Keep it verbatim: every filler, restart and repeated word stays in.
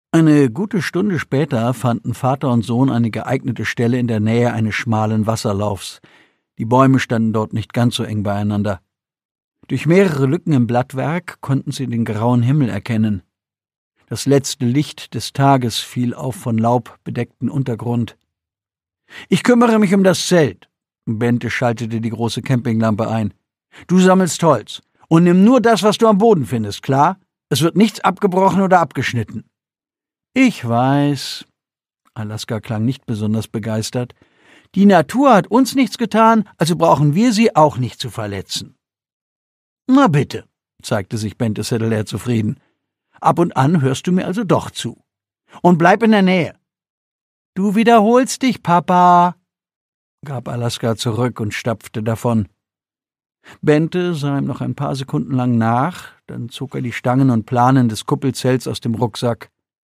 Eine gute Stunde später fanden Vater und Sohn eine geeignete Stelle in der Nähe eines schmalen Wasserlaufs. Die Bäume standen dort nicht ganz so eng beieinander. Durch mehrere Lücken im Blattwerk konnten sie den grauen Himmel erkennen. Das letzte Licht des Tages fiel auf von Laub bedeckten Untergrund. »Ich kümmere mich um das Zelt«, Bente schaltete die große Campinglampe ein. »Du sammelst Holz und nimm nur das, was du am Boden findest, klar? Es wird nichts abgebrochen oder abgeschnitten.« »Ich weiß«, Alaska klang nicht besonders begeistert, »die Natur hat uns nichts getan, also brauchen wir sie auch nicht zu verletzen.« »Na bitte«, zeigte sich Bente Settler zufrieden. »Ab und an hörst du mir also doch zu. Und bleib in der Nähe.« »Du wiederholst dich, Papa«, gab Alaska zurück und stapfte davon. Bente sah ihm noch ein paar Sekunden lang nach, dann zog er die Stangen und Planen des Kuppelzelts aus dem Rucksack.